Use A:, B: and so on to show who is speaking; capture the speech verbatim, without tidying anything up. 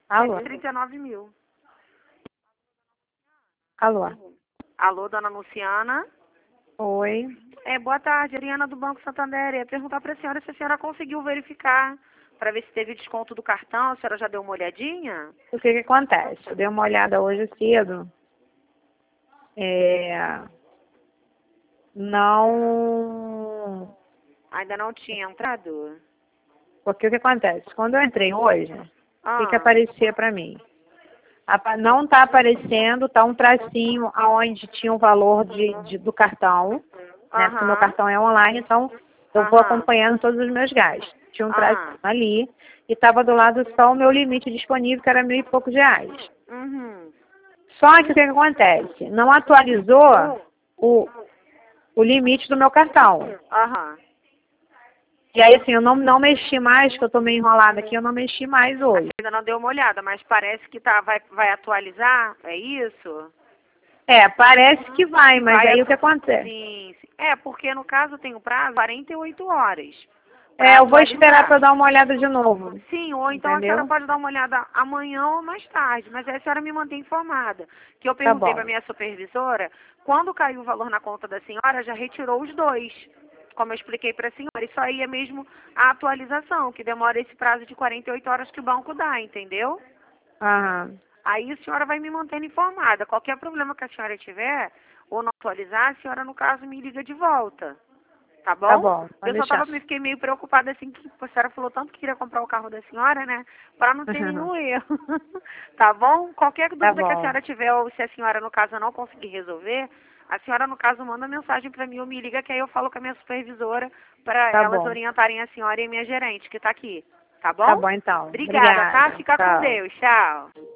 A: Alô?
B: trinta e nove mil.
A: Alô?
B: Alô, dona Luciana?
A: Oi.
B: É, boa tarde, Ariana do Banco Santander. Eu ia perguntar para a senhora se a senhora conseguiu verificar para ver se teve desconto do cartão. A senhora já deu uma olhadinha?
A: O que que acontece? Eu dei uma olhada hoje cedo. É... Não...
B: Ainda não tinha entrado?
A: Porque o que acontece? Quando eu entrei hoje, o que que
B: Ah,
A: aparecia para mim? Apa- Não está aparecendo, tá um tracinho aonde tinha o valor de, de- do cartão, né? Porque o meu
B: aham,
A: cartão é online, então eu vou
B: aham,
A: acompanhando todos os meus gastos. Tinha um tracinho
B: aham,
A: ali e estava do lado só o meu limite disponível, que era mil e poucos reais.
B: uhum,
A: Só que o que que acontece? Não atualizou o, o limite do meu cartão.
B: aham.
A: E aí, assim, eu não, não mexi mais, que eu tô meio enrolada aqui, eu não mexi mais
B: A
A: hoje.
B: senhora ainda não deu uma olhada, mas parece que tá, vai, vai atualizar, é isso?
A: É, parece que vai, mas
B: Vai
A: aí o
B: atu...
A: que acontece?
B: Sim, sim. É, porque no caso tem o prazo quarenta e oito horas para
A: É, eu vou esperar
B: atualizar.
A: para dar uma olhada de novo,
B: Sim, ou então a senhora
A: entendeu?
B: pode dar uma olhada amanhã ou mais tarde, mas aí a senhora me mantém informada. Que eu
A: Tá
B: perguntei para
A: bom,
B: minha supervisora, quando caiu o valor na conta da senhora, já retirou os dois. Como eu expliquei para a senhora, isso aí é mesmo a atualização, que demora esse prazo de quarenta e oito horas que o banco dá, entendeu?
A: aham,
B: Aí a senhora vai me mantendo informada. Qualquer problema que a senhora tiver, ou não atualizar, a senhora, no caso, me liga de volta. Tá
A: tá
B: bom?
A: bom, pode
B: Eu só tava,
A: deixar.
B: me fiquei meio preocupada assim, que a senhora falou tanto que queria comprar o carro da senhora, né? Pra não ter nenhum erro. Tá bom? Qualquer
A: Tá
B: dúvida que a
A: bom,
B: senhora tiver, ou se a senhora, no caso, não conseguir resolver, a senhora, no caso, manda mensagem pra mim ou me liga, que aí eu falo com a minha supervisora para
A: tá
B: elas
A: bom,
B: orientarem a senhora e a minha gerente, que tá aqui. Tá
A: tá
B: bom?
A: bom então.
B: Obrigada, tá?
A: Obrigada,
B: Fica com
A: tchau.
B: Deus. Tchau.